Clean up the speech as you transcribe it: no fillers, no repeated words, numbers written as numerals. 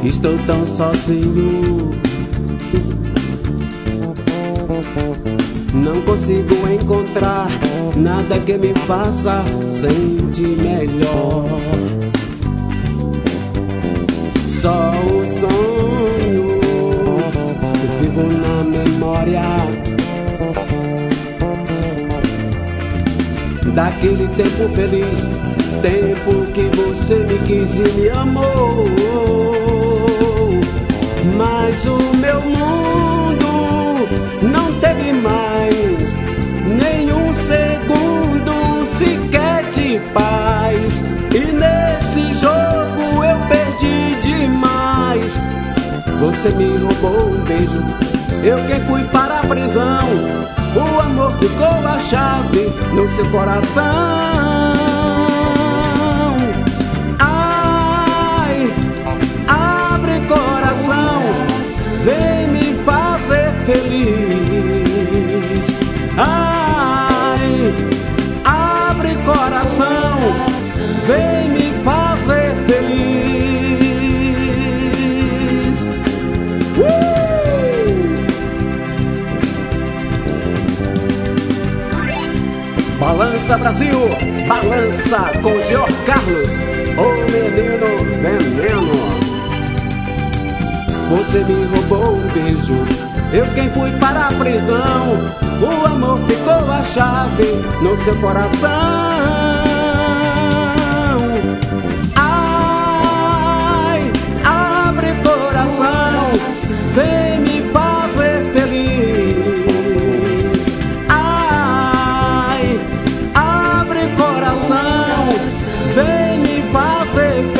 Estou tão sozinho, não consigo encontrar nada que me faça sentir melhor. Só o sonho vivo na memória daquele tempo feliz, tempo que você me quis e me amou. Mas o meu mundo não teve mais nenhum segundo sequer de paz. E nesse jogo eu perdi demais. Você me roubou um beijo, eu que fui para a prisão. O amor ficou a chave no seu coração. Ai, abre coração, vem me fazer feliz. Ai, abre coração, vem me fazer feliz. Balança Brasil, balança com George Carlos, o menino veneno. Você me roubou um beijo, eu quem fui para a prisão. O amor ficou a chave no seu coração. Ai, abre coração, vem me fazer feliz. Ai, abre coração, vem me fazer